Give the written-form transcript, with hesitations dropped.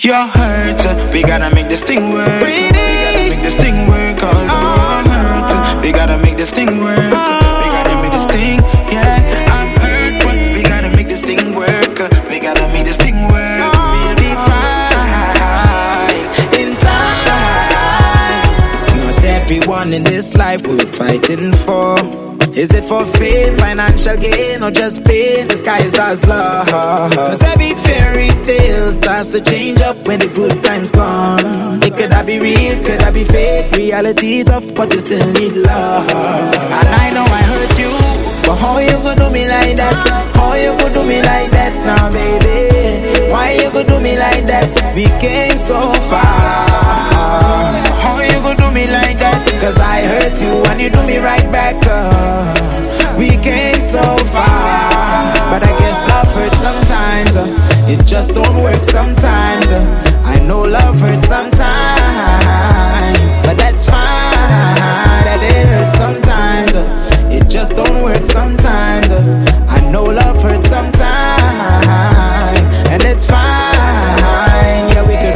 You're hurt, we gotta make this thing work. We gotta make this thing work. I'm hurt, we gotta make this thing work. We gotta make this thing, yeah. I'm hurt, but we gotta make this thing work. We gotta make this thing work. We'll be fine in time. Not everyone in this life we're fighting for. Is it for fame, financial gain, or just pain? The sky does love. Cause every fairy tale starts to change up when the good times come. It could I be real, could I be fake? Reality tough, but you still need love. And I know I hurt you, but how you gonna do me like that? How you gonna do me like that now, baby? Why you gonna do me like that? We came so far. How you gonna do me like that? Cause I hurt you and you do me right back. We came so far, but I guess love hurts sometimes. It just don't work sometimes.